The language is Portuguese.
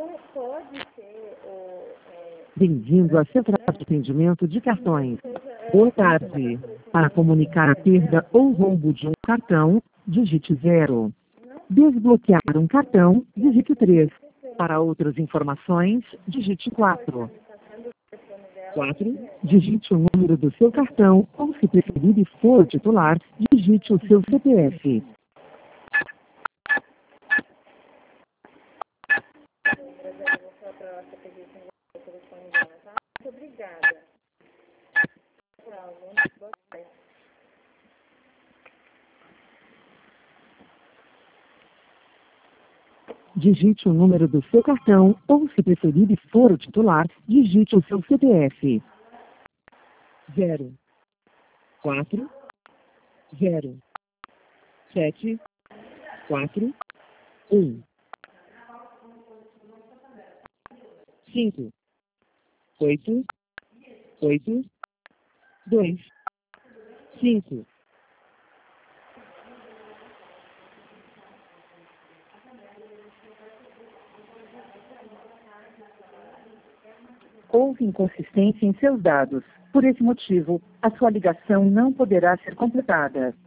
Bem-vindo à Central de Atendimento de Cartões. Boa tarde. Para comunicar a perda ou roubo de um cartão, digite 0. Desbloquear um cartão, digite 3. Para outras informações, digite 4. 4. Digite o número do seu cartão ou, se preferir e for titular, digite o seu CPF. Digite o número do seu cartão ou, se preferir e for o titular, digite o seu CPF. 0, 4, 0, 7, 4, 1, 5, 8, 8, 2, 5. Houve inconsistência em seus dados. Por esse motivo, a sua ligação não poderá ser completada.